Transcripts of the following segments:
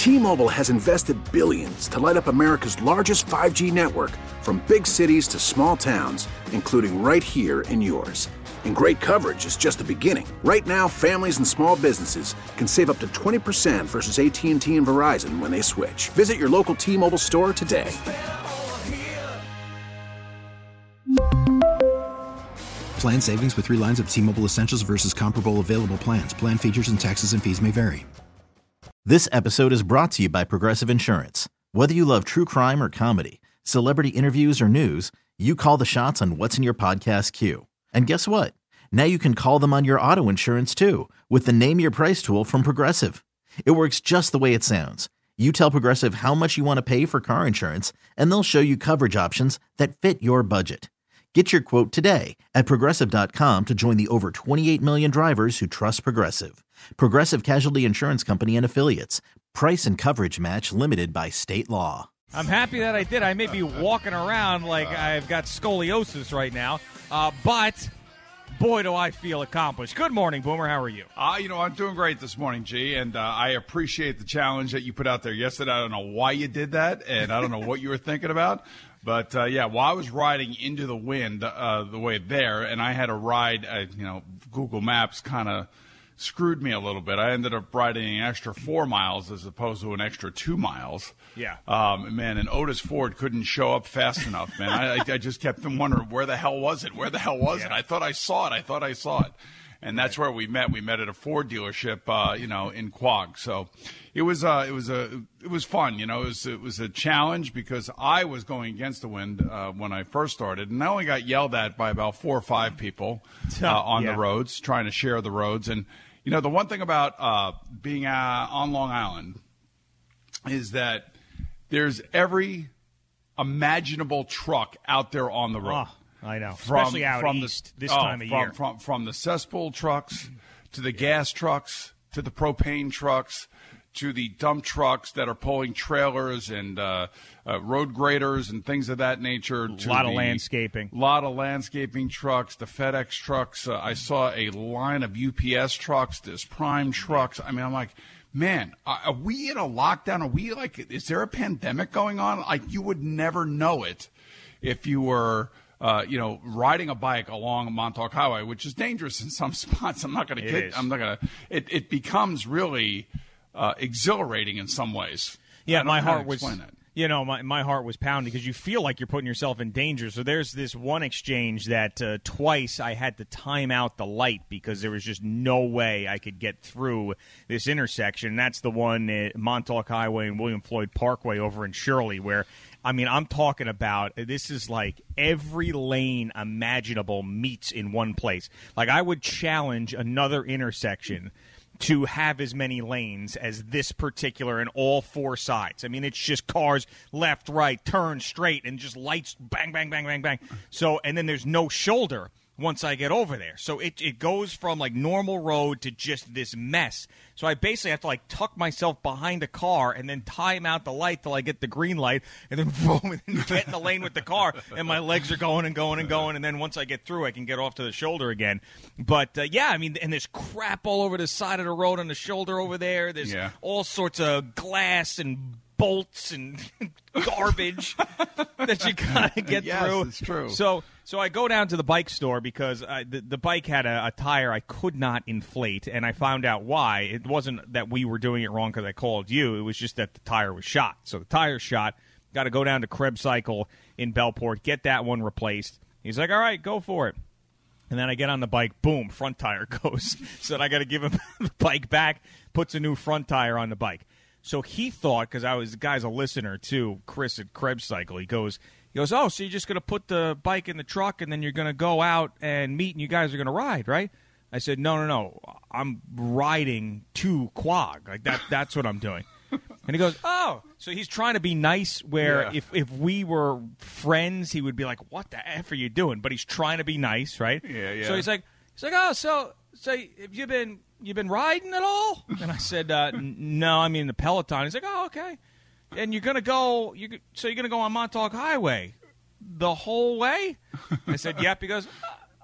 T-Mobile has invested billions to light up America's largest 5G network, from big cities to small towns, including right here in yours. And great coverage is just the beginning. Right now, families and small businesses can save up to 20% versus AT&T and Verizon when they switch. Visit your local T-Mobile store today. Plan savings with 3 lines of T-Mobile Essentials versus comparable available plans. Plan features and taxes and fees may vary. This episode is brought to you by Progressive Insurance. Whether you love true crime or comedy, celebrity interviews or news, you call the shots on what's in your podcast queue. And guess what? Now you can call them on your auto insurance too with the Name Your Price tool from Progressive. It works just the way it sounds. You tell Progressive how much you want to pay for car insurance, and they'll show you coverage options that fit your budget. Get your quote today at Progressive.com to join the over 28 million drivers who trust Progressive. Progressive Casualty Insurance Company and Affiliates. Price and coverage match limited by state law. I'm happy that I did. I may be walking around like I've got scoliosis right now, but boy, do I feel accomplished. Good morning, Boomer. How are you? I'm doing great this morning, G, and I appreciate the challenge that you put out there yesterday. I don't know why you did that, and I don't know what you were thinking about. But, while I was riding into the wind the way there, and I had a ride, Google Maps kind of screwed me a little bit. I ended up riding an extra 4 miles as opposed to an extra 2 miles. Yeah. And Otis Ford couldn't show up fast enough, man. I just kept wondering, where the hell was it? Where the hell was it? I thought I saw it. And that's where we met. We met at a Ford dealership, in Quogue. So it was fun. It was a challenge because I was going against the wind when I first started, and I only got yelled at by about 4 or 5 people on the roads, trying to share the roads. And the one thing about being on Long Island is that there's every imaginable truck out there on the road. Oh. I know, especially out east this time of year. From the cesspool trucks to the gas trucks to the propane trucks to the dump trucks that are pulling trailers and road graders and things of that nature. A lot of landscaping. A lot of landscaping trucks, the FedEx trucks. I saw a line of UPS trucks, there's Prime trucks. I mean, I'm like, man, are we in a lockdown? Is there a pandemic going on? Like, you would never know it if you were riding a bike along Montauk Highway, which is dangerous in some spots. I'm not going to kid. It becomes really exhilarating in some ways. Yeah, my heart was. My heart was pounding because you feel like you're putting yourself in danger. So there's this one exchange that twice I had to time out the light because there was just no way I could get through this intersection. And that's the one at Montauk Highway and William Floyd Parkway over in Shirley where, I'm talking about this is like every lane imaginable meets in one place. Like I would challenge another intersection to have as many lanes as this particular in all 4 sides. It's just cars left, right, turn, straight, and just lights, bang, bang, bang, bang, bang. So, and then there's no shoulder once I get over there. So it goes from like normal road to just this mess. So I basically have to like tuck myself behind a car and then time out the light till I get the green light and then boom, and get in the lane with the car. And my legs are going and going and going. And then once I get through, I can get off to the shoulder again. But and there's crap all over the side of the road on the shoulder over there. There's all sorts of glass and bolts and garbage that you gotta get through. Yes, it's true. So I go down to the bike store because the bike had a tire I could not inflate, and I found out why. It wasn't that we were doing it wrong because I called you. It was just that the tire was shot. So the tire's shot. Got to go down to Krebs Cycle in Bellport, get that one replaced. He's like, all right, go for it. And then I get on the bike, boom, front tire goes. So I got to give him the bike back, puts a new front tire on the bike. So he thought, because the guy's a listener too, Chris at Krebs Cycle, he goes, oh, so you're just going to put the bike in the truck and then you're going to go out and meet and you guys are going to ride, right? I said, no. I'm riding to Quogue. Like that's what I'm doing. And he goes, oh. So he's trying to be nice where if we were friends, he would be like, what the F are you doing? But he's trying to be nice, right? Yeah. So he's like, oh, so have you been riding at all? And I said, no, I mean the Peloton. He's like, oh, okay. And you're going to go, you're going to go on Montauk Highway the whole way? I said, yep. He goes,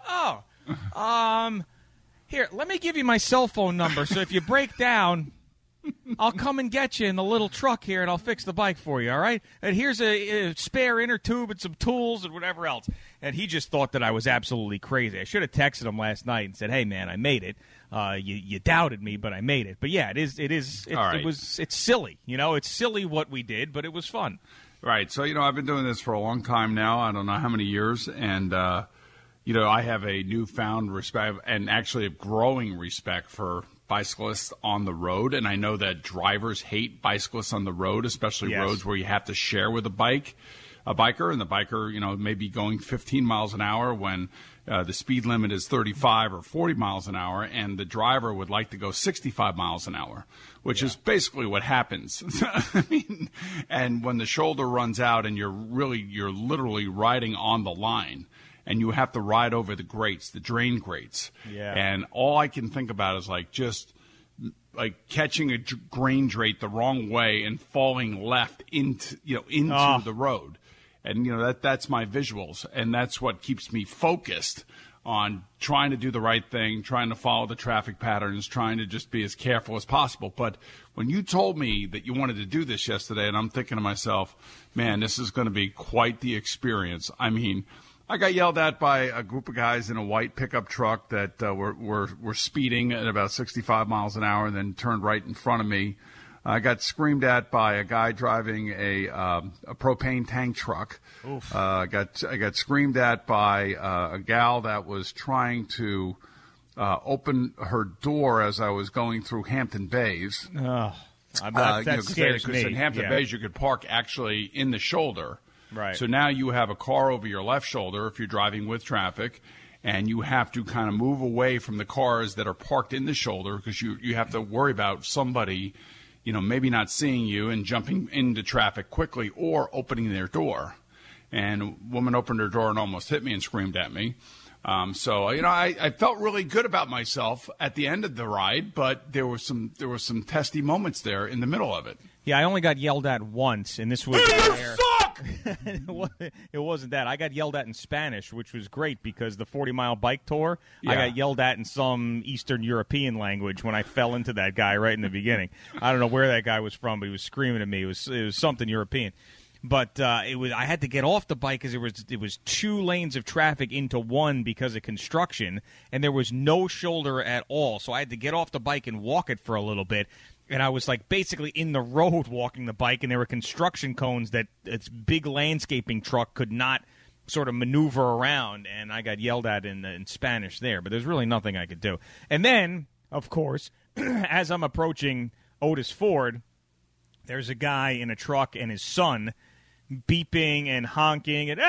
here, let me give you my cell phone number. So if you break down, I'll come and get you in the little truck here, and I'll fix the bike for you, all right? And here's a spare inner tube and some tools and whatever else. And he just thought that I was absolutely crazy. I should have texted him last night and said, hey, man, I made it. You doubted me, but I made it. But, yeah, it's silly. It's silly what we did, but it was fun. Right. So, I've been doing this for a long time now. I don't know how many years. And, I have a newfound respect and actually a growing respect for bicyclists on the road. And I know that drivers hate bicyclists on the road, especially roads where you have to share with a biker. And the biker, may be going 15 miles an hour when the speed limit is 35 or 40 miles an hour. And the driver would like to go 65 miles an hour, which is basically what happens. And when the shoulder runs out and you're literally riding on the line, and you have to ride over the grates, the drain grates. Yeah. And all I can think about is just catching a grain grate the wrong way and falling left into the road. And, that's my visuals. And that's what keeps me focused on trying to do the right thing, trying to follow the traffic patterns, trying to just be as careful as possible. But when you told me that you wanted to do this yesterday, and I'm thinking to myself, man, this is going to be quite the experience. I mean, I got yelled at by a group of guys in a white pickup truck that were speeding at about 65 miles an hour and then turned right in front of me. I got screamed at by a guy driving a propane tank truck. I got screamed at by a gal that was trying to open her door as I was going through Hampton Bays. That scares me. Because in Hampton Bays you could park actually in the shoulder. Right. So now you have a car over your left shoulder if you're driving with traffic, and you have to kind of move away from the cars that are parked in the shoulder because you have to worry about somebody, maybe not seeing you and jumping into traffic quickly or opening their door. And a woman opened her door and almost hit me and screamed at me. I felt really good about myself at the end of the ride, but there were some testy moments there in the middle of it. Yeah, I only got yelled at once, and this was You suck! It wasn't that. I got yelled at in Spanish, which was great because the 40-mile bike tour, I got yelled at in some Eastern European language when I fell into that guy right in the beginning. I don't know where that guy was from, but he was screaming at me. It was something European. But I had to get off the bike because it was 2 lanes of traffic into one because of construction, and there was no shoulder at all. So I had to get off the bike and walk it for a little bit. And I was basically in the road walking the bike, and there were construction cones that its big landscaping truck could not sort of maneuver around, and I got yelled at in Spanish there. But there's really nothing I could do. And then, of course, as I'm approaching Otis Ford, there's a guy in a truck and his son beeping and honking and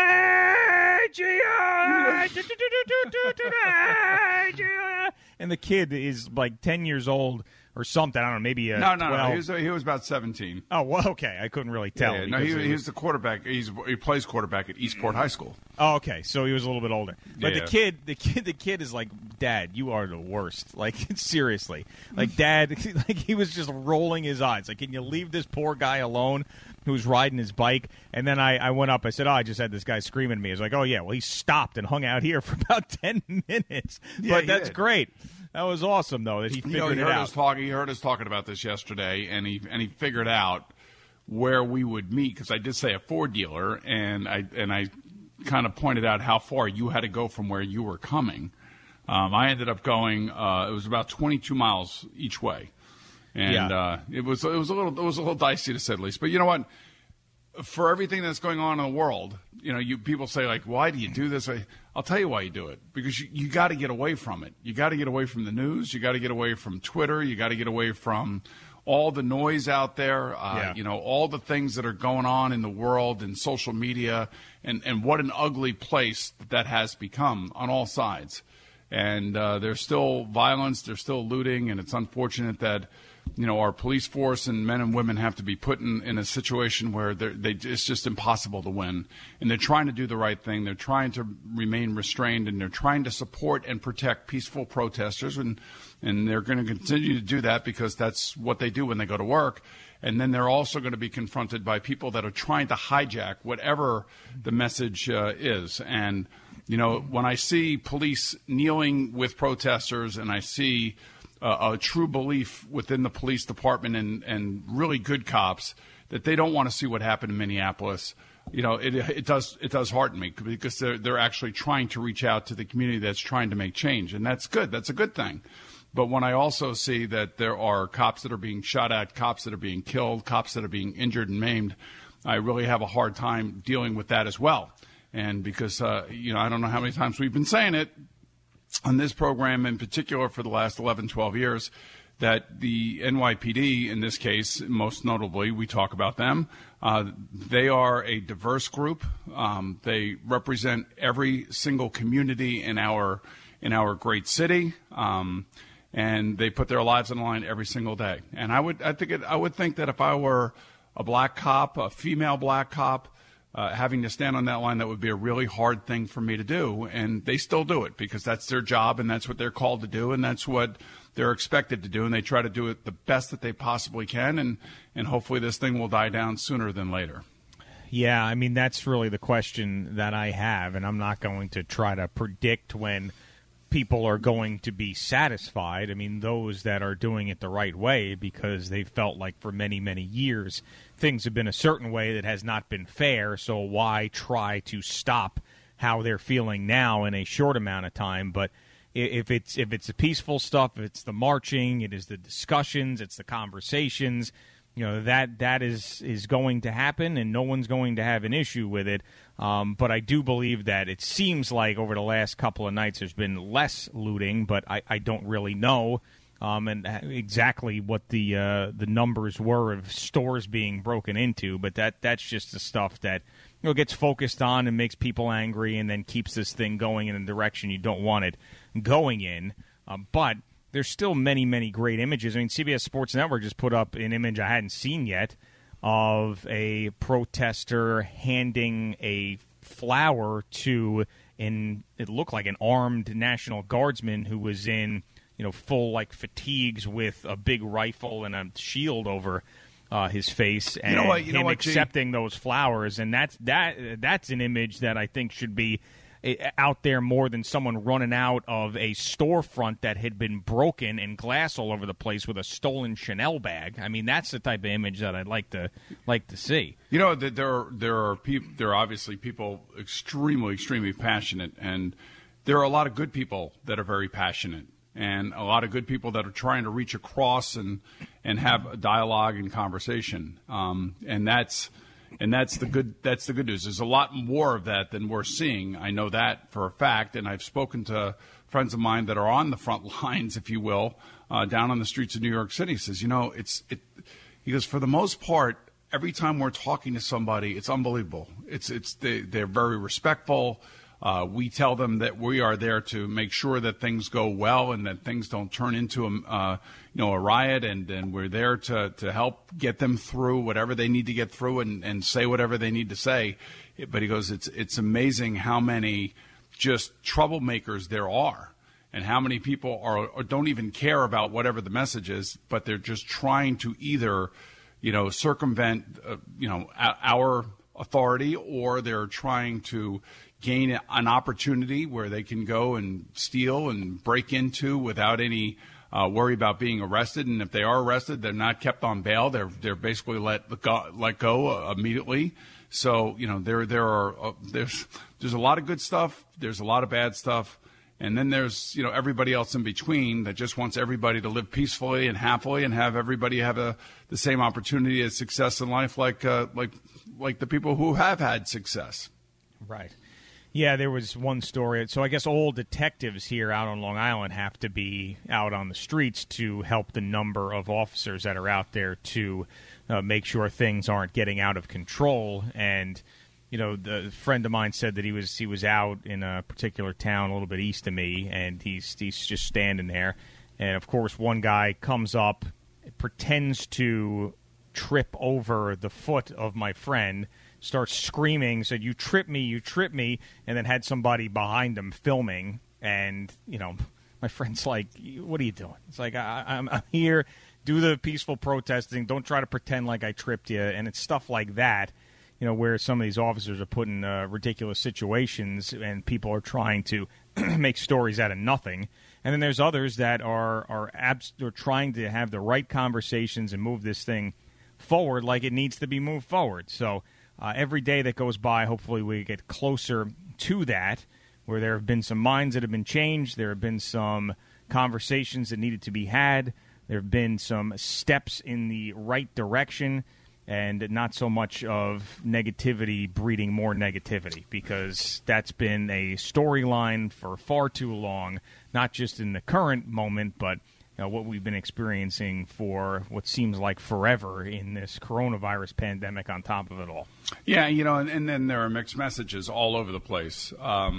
and the kid is 10 years old or something. I don't know, maybe 12. No. He was about 17. Oh, well, okay. I couldn't really tell. Yeah, no, he's the quarterback. He plays quarterback at Eastport High School. Oh, okay. So he was a little bit older. But the kid is like, Dad, you are the worst. Seriously. Dad, he was just rolling his eyes. Can you leave this poor guy alone who's riding his bike? And then I went up. I said, I just had this guy screaming at me. He's like, oh, yeah, well, he stopped and hung out here for about 10 minutes. Yeah, but that's great. That was awesome, though, that he figured it out. He heard us talking about this yesterday, and he figured out where we would meet, because I did say a Ford dealer, and I kind of pointed out how far you had to go from where you were coming. I ended up going. It was about 22 miles each way, and it was a little dicey to say the least. But you know what? For everything that's going on in the world, people say why do you do this? I'll tell you why you do it, because you got to get away from it. You got to get away from the news. You got to get away from Twitter. You got to get away from all the noise out there. All the things that are going on in the world and social media, and what an ugly place that has become on all sides. And there's still violence. There's still looting, and it's unfortunate that our police force and men and women have to be put in a situation where it's just impossible to win. And they're trying to do the right thing. They're trying to remain restrained, and they're trying to support and protect peaceful protesters. And they're going to continue to do that because that's what they do when they go to work. And then they're also going to be confronted by people that are trying to hijack whatever the message is. And, when I see police kneeling with protesters, and I see a true belief within the police department and really good cops that they don't want to see what happened in Minneapolis. You know, it does hearten me because they're actually trying to reach out to the community that's trying to make change, and that's good. That's a good thing. But when I also see that there are cops that are being shot at, cops that are being killed, cops that are being injured and maimed, I really have a hard time dealing with that as well. And because, I don't know how many times we've been saying it on this program in particular for the last 11, 12 years, that the NYPD, in this case, most notably, we talk about them, they are a diverse group. They represent every single community in our great city. And they put their lives on the line every single day. And I would think that if I were a black cop, a female black cop, having to stand on that line, that would be a really hard thing for me to do. And they still do it because that's their job and that's what they're called to do and that's what they're expected to do. And they try to do it the best that they possibly can. And hopefully this thing will die down sooner than later. Yeah, I mean, that's really the question that I have. And I'm not going to try to predict when people are going to be satisfied. I mean, those that are doing it the right way because they felt like for many, many years things have been a certain way that has not been fair, so why try to stop how they're feeling now in a short amount of time? But if it's the peaceful stuff, if it's the marching, it is the discussions, it's the conversations, you know, that is going to happen and no one's going to have an issue with it. But I do believe that it seems like over the last couple of nights there's been less looting, but I don't really know and exactly what the numbers were of stores being broken into. But that's just the stuff that gets focused on and makes people angry and then keeps this thing going in a direction you don't want it going in. But there's still many, many great images. I mean, CBS Sports Network just put up an image I hadn't seen yet of a protester handing a flower to it looked like an armed National Guardsman who was in, full like fatigues with a big rifle and a shield over his face, and him accepting those flowers. And that's an image that I think should be out there more than someone running out of a storefront that had been broken and glass all over the place with a stolen Chanel bag. I mean, that's the type of image that I'd like to see. There are obviously people extremely, extremely passionate, and there are a lot of good people that are very passionate, and a lot of good people that are trying to reach across and have a dialogue and conversation. And that's the good news. There's a lot more of that than we're seeing. I know that for a fact, and I've spoken to friends of mine that are on the front lines, if you will, down on the streets of New York City. He says, he goes, for the most part, every time we're talking to somebody, it's unbelievable. They're very respectful. We tell them that we are there to make sure that things go well and that things don't turn into a riot, and we're there to help get them through whatever they need to get through and say whatever they need to say. But he goes, it's amazing how many just troublemakers there are, and how many people or don't even care about whatever the message is, but they're just trying to either circumvent our authority, or they're trying to gain an opportunity where they can go and steal and break into without any worry about being arrested. And if they are arrested, they're not kept on bail. They're basically let go immediately. So there's a lot of good stuff. There's a lot of bad stuff. And then there's everybody else in between that just wants everybody to live peacefully and happily and have everybody have the same opportunity as success in life, like the people who have had success. Right. Yeah, there was one story. So I guess all detectives here out on Long Island have to be out on the streets to help the number of officers that are out there to make sure things aren't getting out of control. And the friend of mine said that he was out in a particular town a little bit east of me, and he's just standing there. And of course, one guy comes up, pretends to trip over the foot of my friend, starts screaming, said, you trip me, and then had somebody behind him filming. And, my friend's like, what are you doing? It's like, I'm here, do the peaceful protesting, don't try to pretend like I tripped you. And it's stuff like that, where some of these officers are put in ridiculous situations and people are trying to make stories out of nothing. And then there's others that are trying to have the right conversations and move this thing forward like it needs to be moved forward. So every day that goes by, hopefully we get closer to that, where there have been some minds that have been changed, there have been some conversations that needed to be had, there have been some steps in the right direction, and not so much of negativity breeding more negativity, because that's been a storyline for far too long, not just in the current moment, but what we've been experiencing for what seems like forever in this coronavirus pandemic on top of it all. Yeah, and then there are mixed messages all over the place.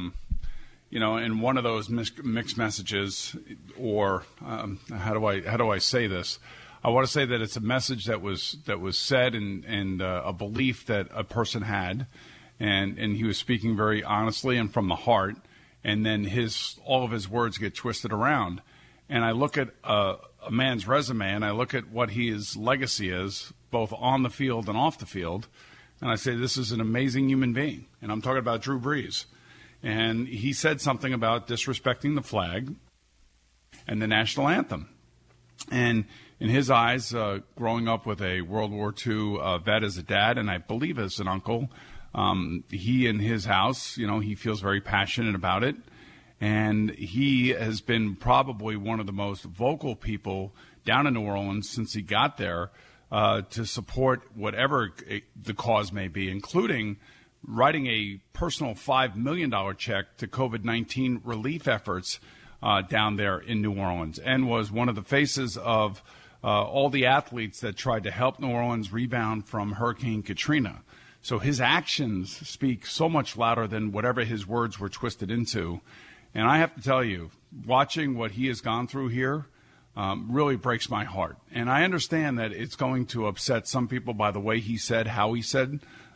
And one of those mixed messages, or how do I say this? I want to say that it's a message that was said and a belief that a person had, and he was speaking very honestly and from the heart, and then all of his words get twisted around. And I look at a man's resume, and I look at what his legacy is, both on the field and off the field, and I say this is an amazing human being. And I'm talking about Drew Brees. And he said something about disrespecting the flag and the national anthem. And in his eyes, growing up with a World War II vet as a dad, and I believe as an uncle, he in his house, he feels very passionate about it. And he has been probably one of the most vocal people down in New Orleans since he got there to support whatever the cause may be, including writing a personal $5 million check to COVID-19 relief efforts down there in New Orleans, and was one of the faces of all the athletes that tried to help New Orleans rebound from Hurricane Katrina. So his actions speak so much louder than whatever his words were twisted into. And I have to tell you, watching what he has gone through here really breaks my heart. And I understand that it's going to upset some people by the way he said, how he said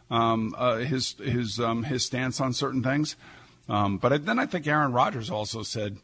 his stance on certain things. But then I think Aaron Rodgers also said,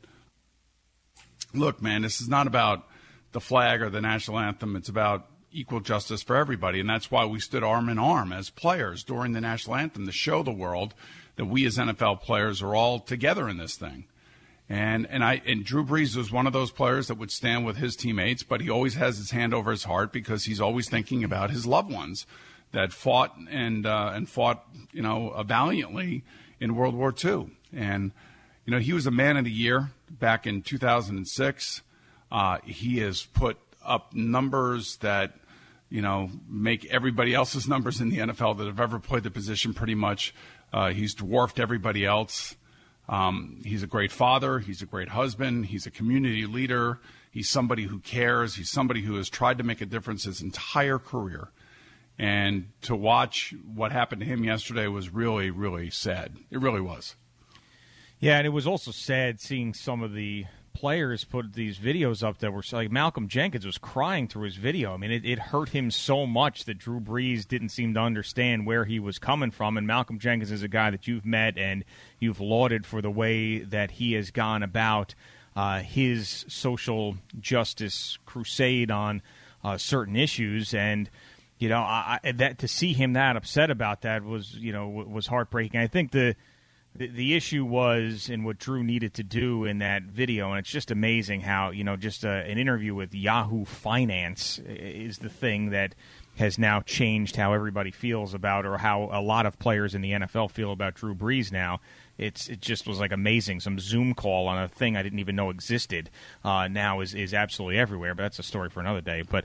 look, man, this is not about the flag or the national anthem. It's about equal justice for everybody. And that's why we stood arm in arm as players during the national anthem to show the world that we as NFL players are all together in this thing. And Drew Brees was one of those players that would stand with his teammates, but he always has his hand over his heart because he's always thinking about his loved ones that fought and fought, valiantly in World War II. And, he was a Man of the Year back in 2006. He has put up numbers that, make everybody else's numbers in the NFL that have ever played the position pretty much. He's dwarfed everybody else. He's a great father. He's a great husband. He's a community leader. He's somebody who cares. He's somebody who has tried to make a difference his entire career. And to watch what happened to him yesterday was really, really sad. It really was. Yeah, and it was also sad seeing some of the players put these videos up that were like Malcolm Jenkins was crying through his video. I mean, it hurt him so much that Drew Brees didn't seem to understand where he was coming from. And Malcolm Jenkins is a guy that you've met and you've lauded for the way that he has gone about his social justice crusade on certain issues. And that to see him that upset about that was heartbreaking. I think the issue was in what Drew needed to do in that video, and it's just amazing how, just an interview with Yahoo Finance is the thing that has now changed how everybody feels about, or how a lot of players in the NFL feel about Drew Brees now. It just was like amazing. Some Zoom call on a thing I didn't even know existed now is absolutely everywhere, but that's a story for another day. But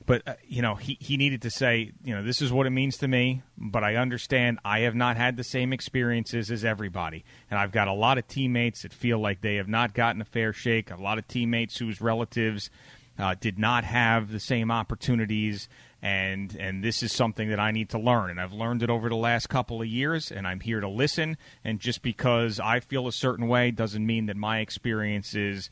he needed to say, this is what it means to me, but I understand I have not had the same experiences as everybody. And I've got a lot of teammates that feel like they have not gotten a fair shake, a lot of teammates whose relatives did not have the same opportunities, and this is something that I need to learn. And I've learned it over the last couple of years, and I'm here to listen. And just because I feel a certain way doesn't mean that my experiences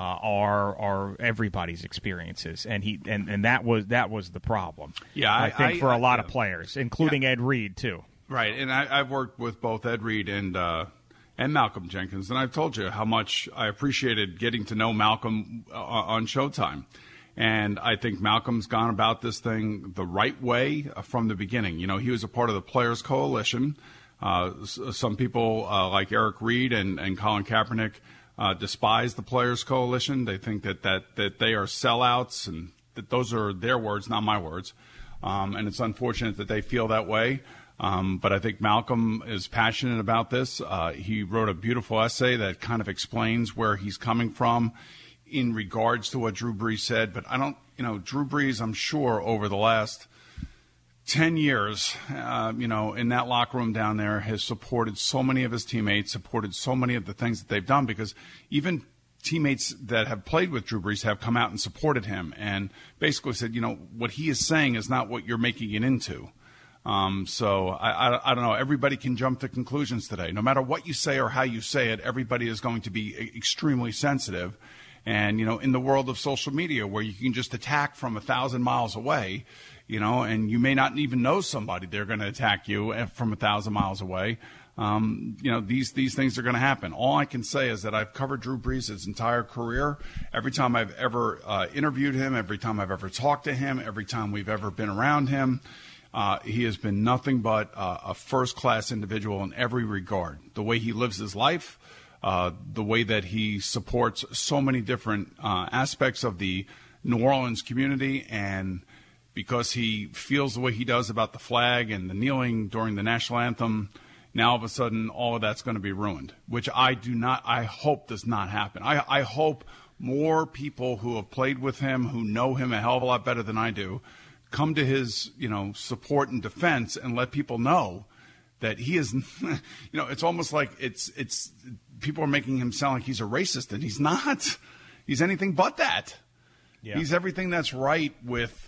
are everybody's experiences, and that was the problem. Yeah, I think for a lot of players, including Ed Reed too. Right, and I've worked with both Ed Reed and Malcolm Jenkins, and I've told you how much I appreciated getting to know Malcolm on Showtime. And I think Malcolm's gone about this thing the right way from the beginning. He was a part of the Players Coalition. Some people like Eric Reed and Colin Kaepernick despise the Players Coalition. They think that they are sellouts, and that those are their words, not my words. And it's unfortunate that they feel that way. But I think Malcolm is passionate about this. He wrote a beautiful essay that kind of explains where he's coming from in regards to what Drew Brees said. But Drew Brees, I'm sure, over the last 10 years, in that locker room down there, has supported so many of his teammates, supported so many of the things that they've done, because even teammates that have played with Drew Brees have come out and supported him and basically said, what he is saying is not what you're making it into. So I don't know. Everybody can jump to conclusions today. No matter what you say or how you say it, everybody is going to be extremely sensitive. And, in the world of social media, where you can just attack from 1,000 miles away, and you may not even know somebody, they're going to attack you from 1,000 miles away. These things are going to happen. All I can say is that I've covered Drew Brees his entire career. Every time I've ever interviewed him, every time I've ever talked to him, every time we've ever been around him, he has been nothing but a first-class individual in every regard. The way he lives his life, the way that he supports so many different aspects of the New Orleans community, and because he feels the way he does about the flag and the kneeling during the national anthem, now all of a sudden all of that's going to be ruined, which I hope does not happen. I hope more people who have played with him, who know him a hell of a lot better than I do, come to his, support and defense and let people know that he is, it's almost like it's people are making him sound like he's a racist, and he's not. He's anything but that. Yeah. He's everything that's right with,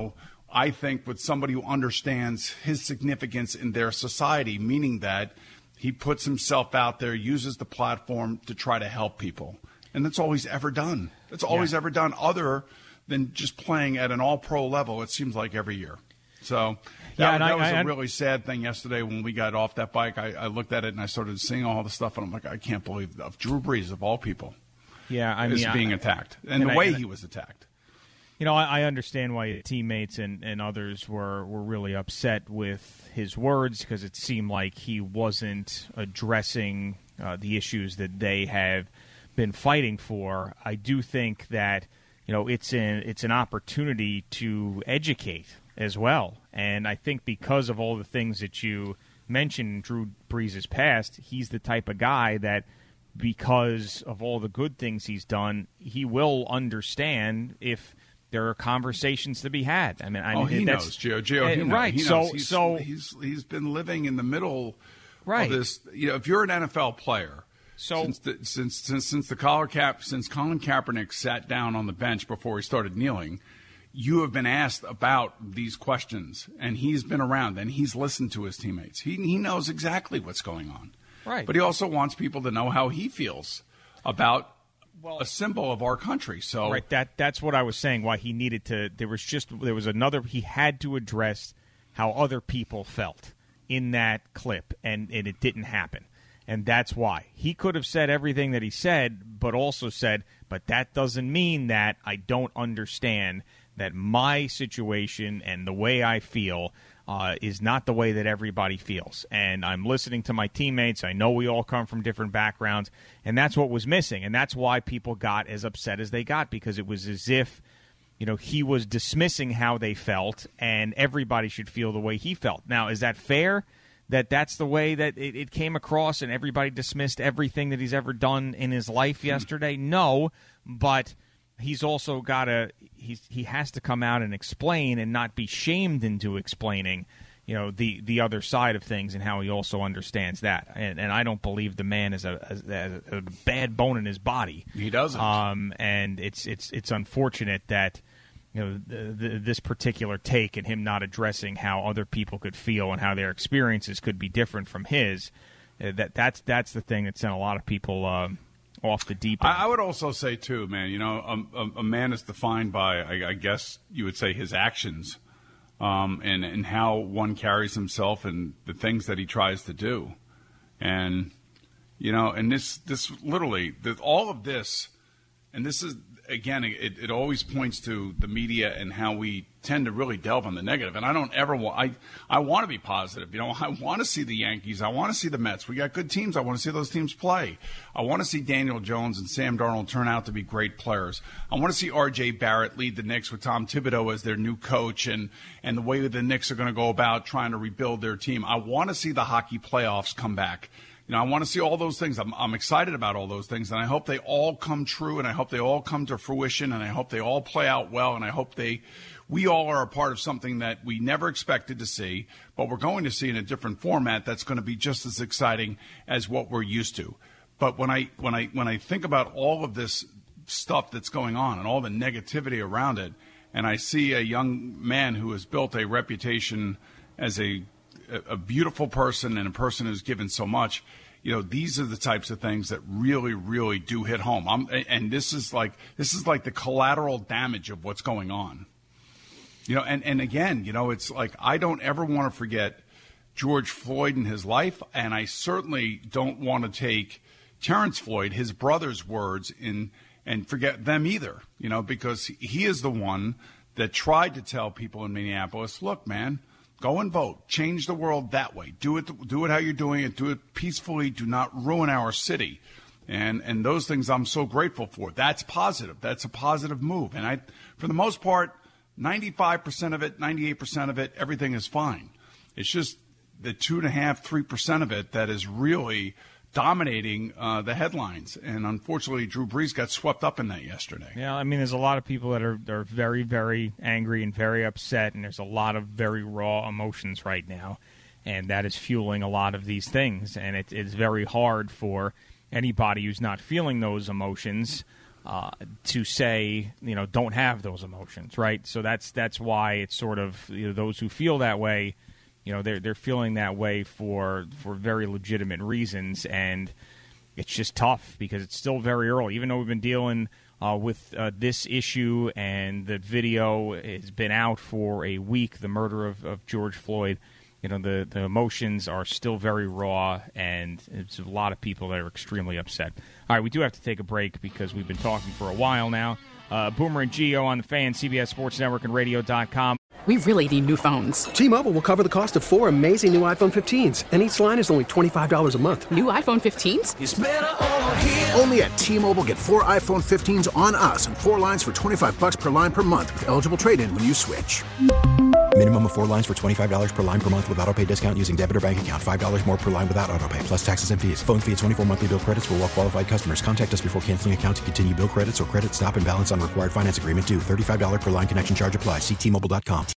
I think with somebody who understands his significance in their society, meaning that he puts himself out there, uses the platform to try to help people. And that's all he's ever done. That's all he's ever done, other than just playing at an all-pro level, it seems like, every year. So that was a really sad thing yesterday when we got off that bike. I looked at it and I started seeing all the stuff, and I'm like, I can't believe of Drew Brees, of all people, is being attacked. And the way he was attacked. I understand why teammates and others were really upset with his words, because it seemed like he wasn't addressing the issues that they have been fighting for. I do think that it's an opportunity to educate as well, and I think because of all the things that you mentioned in Drew Brees' past, he's the type of guy that, because of all the good things he's done, he will understand if there are conversations to be had. I mean, he knows, Gio. He knows. Right. He knows. He's been living in the middle of this. If you're an NFL player, since Colin Kaepernick sat down on the bench before he started kneeling, you have been asked about these questions, and he's been around and he's listened to his teammates. He knows exactly what's going on. Right. But he also wants people to know how he feels about a symbol of our country. So right, that's what I was saying. Why he needed to. He had to address how other people felt in that clip, and it didn't happen. And that's why he could have said everything that he said, but also said, but that doesn't mean that I don't understand that my situation and the way I feel is not the way that everybody feels. And I'm listening to my teammates. I know we all come from different backgrounds, and that's what was missing. And that's why people got as upset as they got, because it was as if, he was dismissing how they felt, and everybody should feel the way he felt. Now, is that fair? That's the way that it came across, and everybody dismissed everything that he's ever done in his life yesterday? No, but he's also got to he has to come out and explain and not be shamed into explaining, the other side of things and how he also understands that. And I don't believe the man has a bad bone in his body. He doesn't. And it's unfortunate that this particular take and him not addressing how other people could feel and how their experiences could be different from his. That's the thing that sent a lot of people off the deep end. I would also say, too, man, a man is defined by, I guess you would say, his actions and how one carries himself and the things that he tries to do. And, and this literally, all of this and this is, again, it always points to the media and how we tend to really delve on the negative. And I don't ever want, I want to be positive. I want to see the Yankees. I want to see the Mets. We got good teams. I want to see those teams play. I want to see Daniel Jones and Sam Darnold turn out to be great players. I want to see R.J. Barrett lead the Knicks with Tom Thibodeau as their new coach and the way the Knicks are going to go about trying to rebuild their team. I want to see the hockey playoffs come back. I want to see all those things. I'm excited about all those things, and I hope they all come true, and I hope they all come to fruition, and I hope they all play out well, and I hope we all are a part of something that we never expected to see, but we're going to see in a different format that's going to be just as exciting as what we're used to. But when I think about all of this stuff that's going on and all the negativity around it, and I see a young man who has built a reputation as a beautiful person and a person who's given so much, these are the types of things that really, really do hit home. And this is like the collateral damage of what's going on. And again, it's like I don't ever want to forget George Floyd and his life, and I certainly don't want to take Terrence Floyd, his brother's words, and forget them either, because he is the one that tried to tell people in Minneapolis, look, man, go and vote. Change the world that way. Do it how you're doing it. Do it peacefully. Do not ruin our city. And those things I'm so grateful for. That's positive. That's a positive move. And for the most part, 95% of it, 98% of it, everything is fine. It's just the 2.5%, 3% of it that is really dominating the headlines. And unfortunately, Drew Brees got swept up in that yesterday. Yeah, I mean, there's a lot of people that are very, very angry and very upset, and there's a lot of very raw emotions right now, and that is fueling a lot of these things. And it's very hard for anybody who's not feeling those emotions to say, don't have those emotions, right? So that's why it's sort of, those who feel that way, they're feeling that way for very legitimate reasons, and it's just tough because it's still very early. Even though we've been dealing with this issue and the video has been out for a week, the murder of George Floyd, the emotions are still very raw, and it's a lot of people that are extremely upset. All right, we do have to take a break because we've been talking for a while now. Boomer and Gio on the Fan, CBS Sports Network and Radio.com. We really need new phones. T-Mobile will cover the cost of 4 amazing new iPhone 15s, and each line is only $25 a month. New iPhone 15s? It's better over here. Only at T-Mobile, get 4 iPhone 15s on us and 4 lines for $25 per line per month with eligible trade-in when you switch. Minimum of 4 lines for $25 per line per month with autopay discount using debit or bank account. $5 more per line without autopay, plus taxes and fees. Phone fee at 24 monthly bill credits for well-qualified customers. Contact us before canceling account to continue bill credits or credit stop and balance on required finance agreement due. $35 per line connection charge applies. See T-Mobile.com.